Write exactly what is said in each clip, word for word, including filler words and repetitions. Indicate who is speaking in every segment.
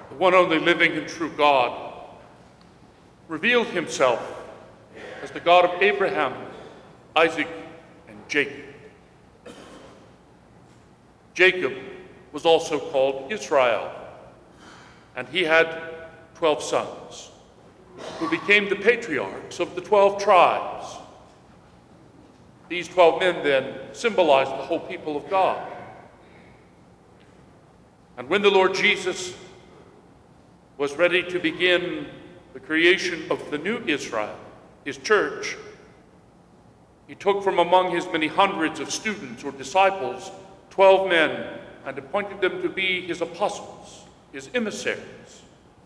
Speaker 1: the one only living and true God, revealed himself as the God of Abraham, Isaac, and Jacob. Jacob was also called Israel, and he had twelve sons, who became the patriarchs of the twelve tribes. These twelve men then symbolized the whole people of God. And when the Lord Jesus was ready to begin the creation of the new Israel, his church, he took from among his many hundreds of students or disciples twelve men and appointed them to be his apostles, his emissaries.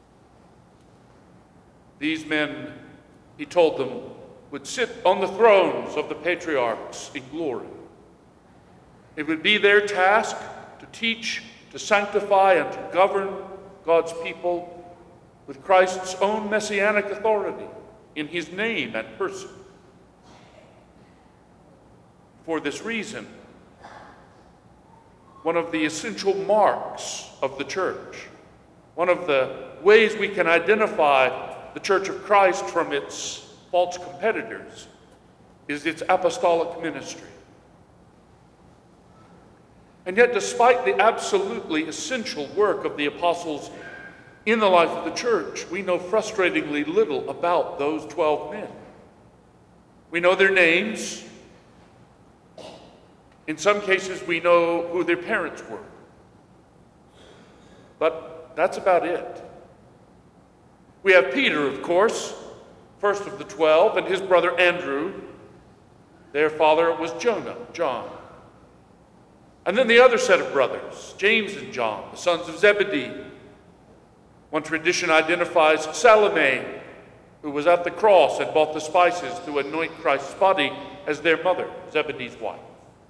Speaker 1: These men, he told them, would sit on the thrones of the patriarchs in glory. It would be their task to teach, to sanctify, and to govern God's people with Christ's own messianic authority in his name and person. For this reason, one of the essential marks of the church, one of the ways we can identify the Church of Christ from its false competitors, is its apostolic ministry. And yet, despite the absolutely essential work of the apostles in the life of the church, we know frustratingly little about those twelve men. We know their names. In some cases, we know who their parents were. But that's about it. We have Peter, of course, first of the twelve, and his brother Andrew. Their father was Jonah, John. And then the other set of brothers, James and John, the sons of Zebedee. One tradition identifies Salome, who was at the cross and bought the spices to anoint Christ's body, as their mother, Zebedee's wife.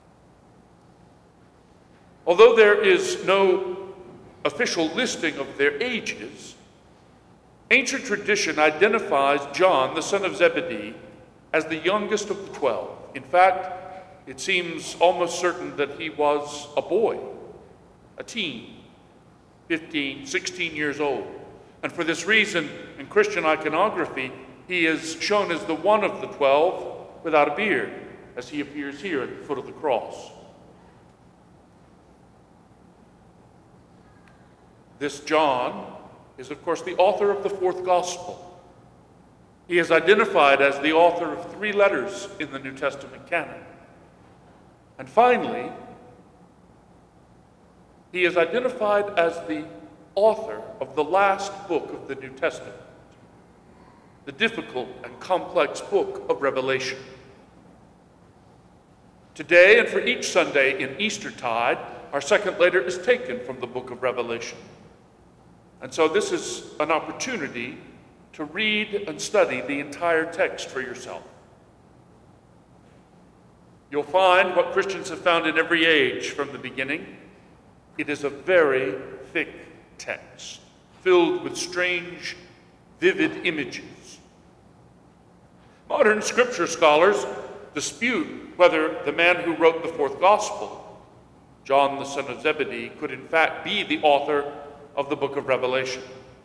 Speaker 1: Although there is no official listing of their ages, ancient tradition identifies John, the son of Zebedee, as the youngest of the twelve. In fact, it seems almost certain that he was a boy, a teen, fifteen, sixteen years old. And for this reason, in Christian iconography, he is shown as the one of the twelve without a beard, as he appears here at the foot of the cross. This John is, of course, the author of the fourth gospel. He is identified as the author of three letters in the New Testament canon. And finally, he is identified as the author of the last book of the New Testament, the difficult and complex book of Revelation. Today, and for each Sunday in Eastertide, our second letter is taken from the book of Revelation. And so this is an opportunity to read and study the entire text for yourself. You'll find what Christians have found in every age from the beginning. It is a very thick text, filled with strange, vivid images. Modern scripture scholars dispute whether the man who wrote the fourth gospel, John the son of Zebedee, could in fact be the author of the book of Revelation.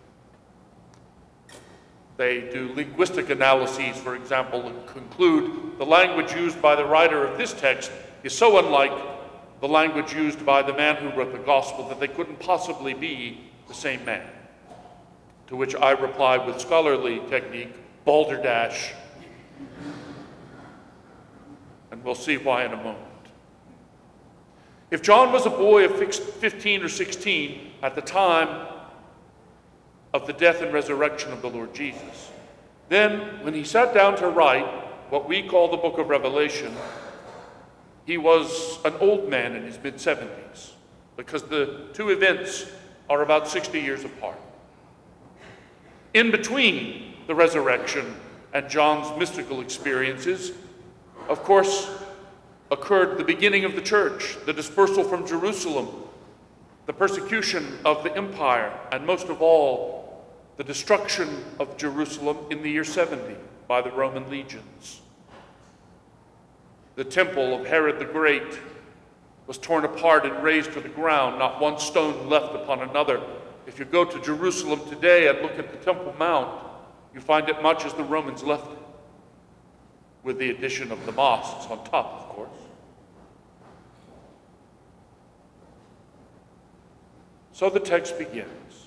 Speaker 1: They do linguistic analyses, for example, and conclude the language used by the writer of this text is so unlike the language used by the man who wrote the gospel that they couldn't possibly be the same man. To which I reply with scholarly technique, balderdash, and we'll see why in a moment. If John was a boy of fifteen or sixteen at the time of the death and resurrection of the Lord Jesus, then when he sat down to write what we call the book of Revelation, he was an old man in his mid-seventies, because the two events are about sixty years apart. In between the resurrection and John's mystical experiences, of course, occurred the beginning of the church, the dispersal from Jerusalem, the persecution of the empire, and most of all, the destruction of Jerusalem in the year seventy by the Roman legions. The temple of Herod the Great was torn apart and razed to the ground, not one stone left upon another, if you go to Jerusalem today and look at the Temple Mount, you find it much as the Romans left it, with the addition of the mosques on top, of course. So the text begins.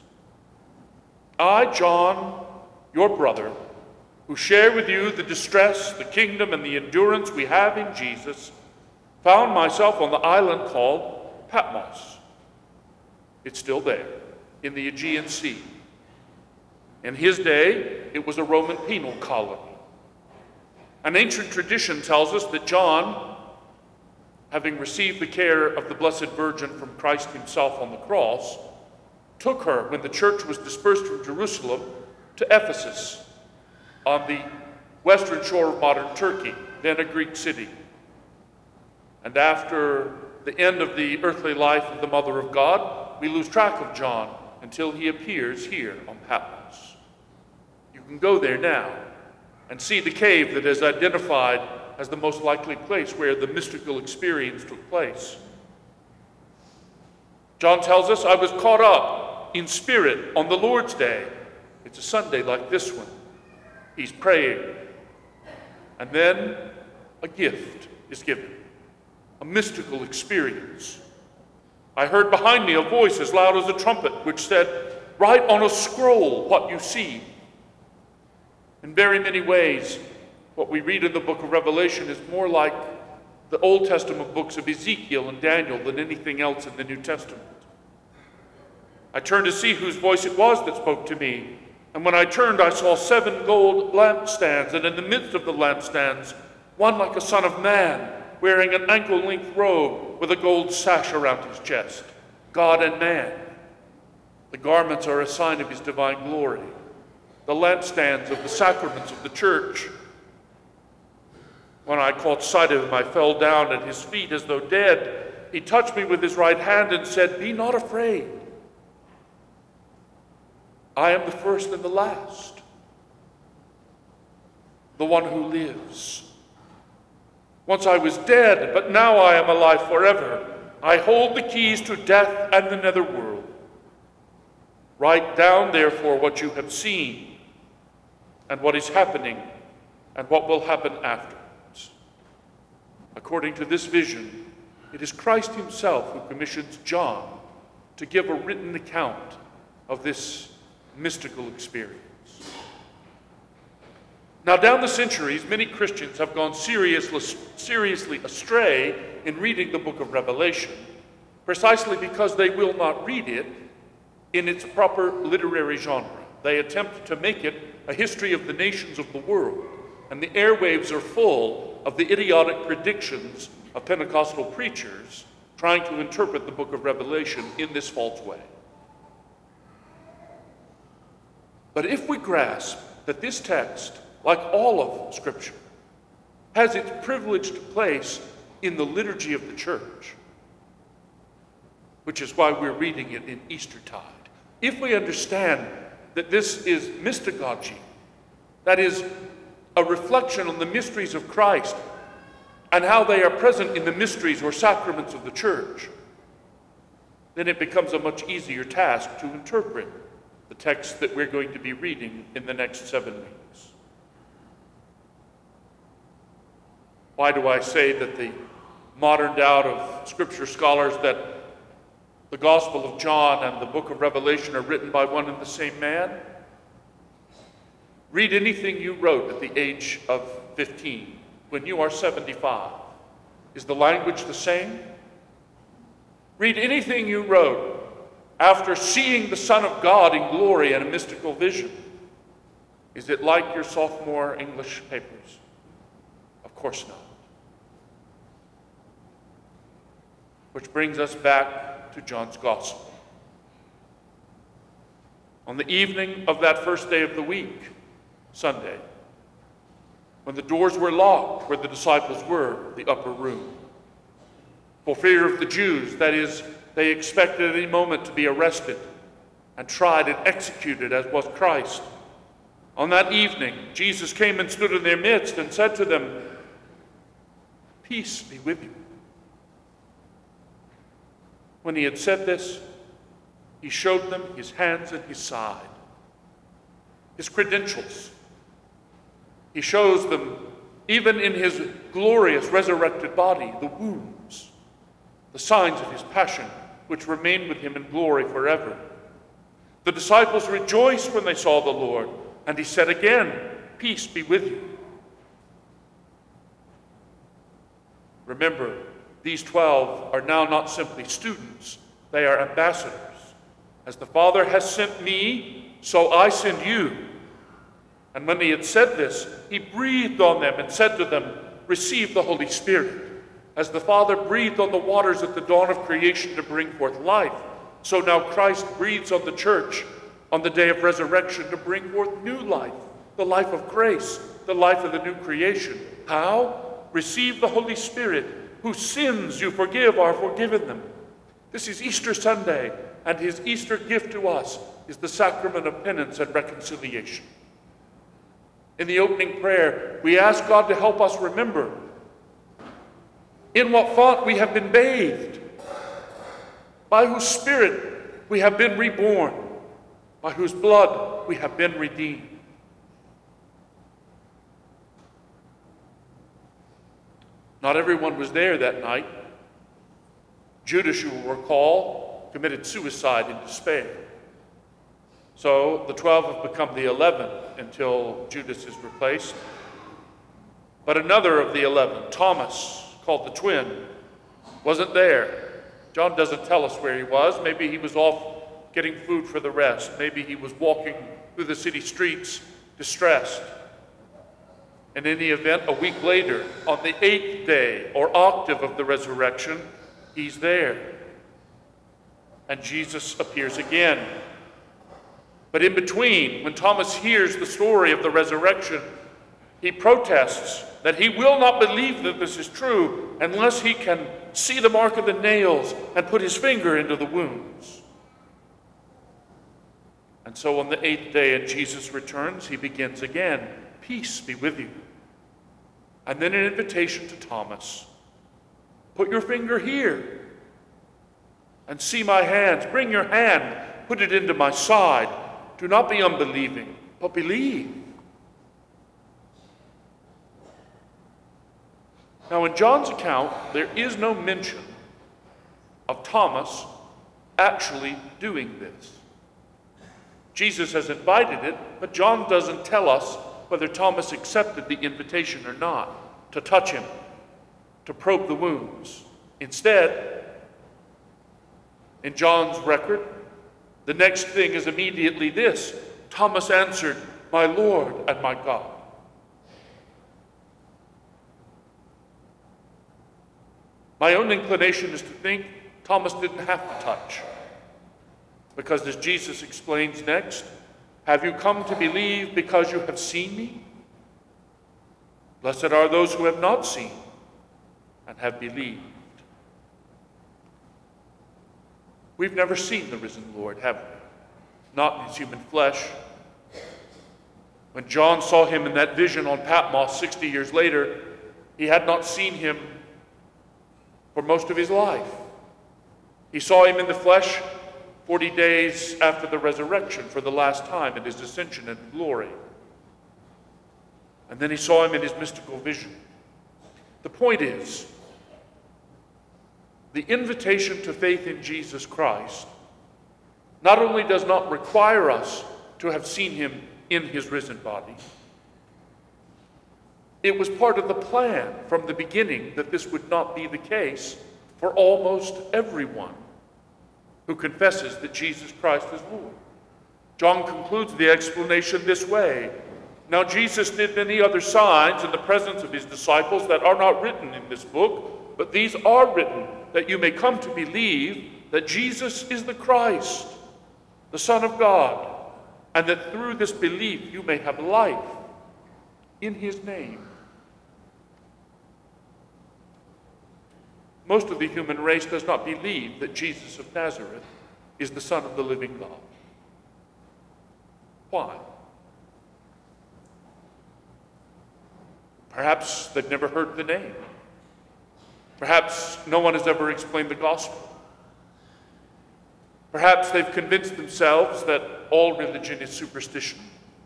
Speaker 1: I, John, your brother, who share with you the distress, the kingdom, and the endurance we have in Jesus, found myself on the island called Patmos. It's still there, in the Aegean Sea. In his day, it was a Roman penal colony. An ancient tradition tells us that John, having received the care of the Blessed Virgin from Christ himself on the cross, took her, when the church was dispersed from Jerusalem, to Ephesus, on the western shore of modern Turkey, then a Greek city. And after the end of the earthly life of the Mother of God, we lose track of John until he appears here on Patmos. You can go there now and see the cave that is identified as the most likely place where the mystical experience took place. John tells us, I was caught up in spirit on the Lord's day. It's a Sunday like this one. He's praying. And then a gift is given, a mystical experience. I heard behind me a voice as loud as a trumpet, which said, write on a scroll what you see. In very many ways, what we read in the book of Revelation is more like the Old Testament books of Ezekiel and Daniel than anything else in the New Testament. I turned to see whose voice it was that spoke to me. And when I turned, I saw seven gold lampstands, and in the midst of the lampstands, one like a son of man, wearing an ankle-length robe with a gold sash around his chest. God and man. The garments are a sign of his divine glory. The lampstands of the sacraments of the church. When I caught sight of him, I fell down at his feet as though dead. He touched me with his right hand and said, be not afraid. I am the first and the last, the one who lives. Once I was dead, but now I am alive forever. I hold the keys to death and the netherworld. Write down, therefore, what you have seen and what is happening and what will happen afterwards. According to this vision, it is Christ himself who commissions John to give a written account of this mystical experience. Now, down the centuries, many Christians have gone seriously, seriously astray in reading the book of Revelation, precisely because they will not read it in its proper literary genre. They attempt to make it a history of the nations of the world, and the airwaves are full of the idiotic predictions of Pentecostal preachers trying to interpret the book of Revelation in this false way. But if we grasp that this text, like all of Scripture, has its privileged place in the liturgy of the church, which is why we're reading it in Eastertide, if we understand that this is mystagogy, that is a reflection on the mysteries of Christ and how they are present in the mysteries or sacraments of the church, then it becomes a much easier task to interpret the text that we're going to be reading in the next seven weeks. Why do I say that the modern doubt of Scripture scholars that the Gospel of John and the book of Revelation are written by one and the same man? Read anything you wrote at the age of fifteen, when you are seventy-five. Is the language the same? Read anything you wrote after seeing the Son of God in glory and a mystical vision. Is it like your sophomore English papers? Of course not. Which brings us back to John's Gospel. On the evening of that first day of the week, Sunday, when the doors were locked where the disciples were, the upper room, for fear of the Jews, that is, they expected at any moment to be arrested and tried and executed as was Christ. On that evening, Jesus came and stood in their midst and said to them, peace be with you. When he had said this, He showed them his hands and his side, his credentials. He shows them, even in his glorious resurrected body, the wounds, the signs of his passion, which remain with him in glory forever. The disciples rejoiced when they saw the Lord, and he said again, "Peace be with you." Remember, these twelve are now not simply students, they are ambassadors. As the Father has sent me, so I send you. And when he had said this, he breathed on them and said to them, "Receive the Holy Spirit. As the Father breathed on the waters at the dawn of creation to bring forth life, so now Christ breathes on the church on the day of resurrection to bring forth new life, the life of grace, the life of the new creation." How? Receive the Holy Spirit, whose sins you forgive are forgiven them. This is Easter Sunday, and his Easter gift to us is the sacrament of penance and reconciliation. In the opening prayer, we ask God to help us remember in what font we have been bathed, by whose Spirit we have been reborn, by whose blood we have been redeemed. Not everyone was there that night. Judas, you will recall, committed suicide in despair. So the twelve have become the eleven until Judas is replaced. But another of the eleven, Thomas, called the twin, wasn't there. John doesn't tell us where he was. Maybe he was off getting food for the rest. Maybe he was walking through the city streets distressed. And in the event, a week later, on the eighth day or octave of the resurrection, he's there. And Jesus appears again. But in between, when Thomas hears the story of the resurrection, he protests that he will not believe that this is true unless he can see the mark of the nails and put his finger into the wounds. And so on the eighth day, and Jesus returns, he begins again, "Peace be with you." And then an invitation to Thomas, "Put your finger here and see my hands. Bring your hand, put it into my side. Do not be unbelieving, but believe." Now, in John's account, there is no mention of Thomas actually doing this. Jesus has invited it, but John doesn't tell us whether Thomas accepted the invitation or not, to touch him, to probe the wounds. Instead, in John's record, the next thing is immediately this: Thomas answered, "My Lord and my God." My own inclination is to think Thomas didn't have to touch, because as Jesus explains next, "Have you come to believe because you have seen me? Blessed are those who have not seen and have believed." We've never seen the risen Lord, have we? Not in his human flesh. When John saw him in that vision on Patmos sixty years later, he had not seen him for most of his life. He saw him in the flesh forty days after the resurrection for the last time in his ascension into glory. And then he saw him in his mystical vision. The point is, the invitation to faith in Jesus Christ not only does not require us to have seen him in his risen body, it was part of the plan from the beginning that this would not be the case for almost everyone who confesses that Jesus Christ is Lord. John concludes the explanation this way: "Now Jesus did many other signs in the presence of his disciples that are not written in this book, but these are written that you may come to believe that Jesus is the Christ, the Son of God, and that through this belief you may have life in his name." Most of the human race does not believe that Jesus of Nazareth is the Son of the living God. Why? Perhaps they've never heard the name. Perhaps no one has ever explained the gospel. Perhaps they've convinced themselves that all religion is superstition.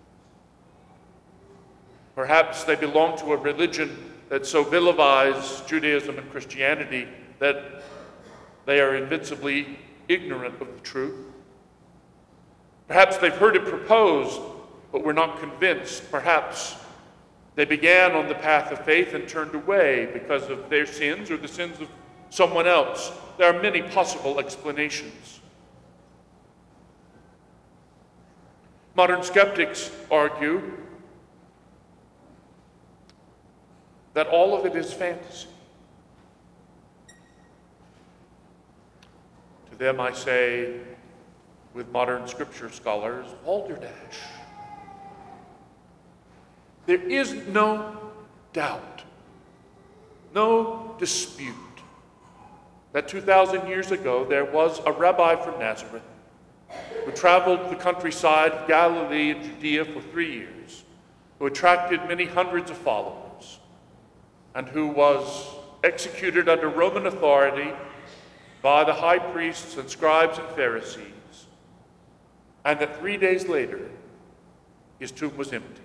Speaker 1: Perhaps they belong to a religion that so vilifies Judaism and Christianity that they are invincibly ignorant of the truth. Perhaps they've heard it proposed, but were not convinced. Perhaps they began on the path of faith and turned away because of their sins or the sins of someone else. There are many possible explanations. Modern skeptics argue that all of it is fantasy. To them I say, with modern scripture scholars, balderdash. There is no doubt, no dispute that two thousand years ago there was a rabbi from Nazareth who traveled the countryside of Galilee and Judea for three years, who attracted many hundreds of followers, and who was executed under Roman authority by the high priests and scribes and Pharisees, and that three days later his tomb was empty.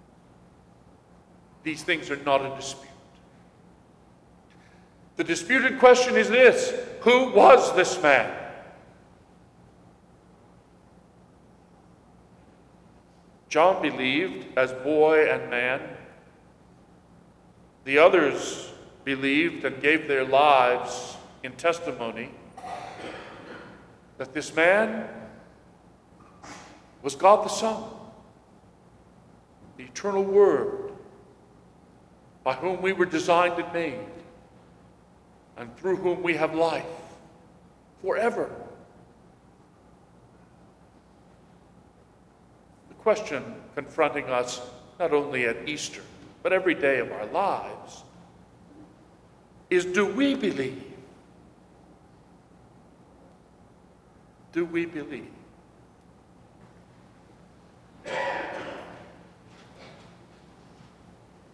Speaker 1: These things are not a dispute. The disputed question is this: who was this man? John believed as boy and man. The others believed and gave their lives in testimony that this man was God the Son, the eternal Word, by whom we were designed and made, and through whom we have life forever. The question confronting us not only at Easter, but every day of our lives is, do we believe? Do we believe?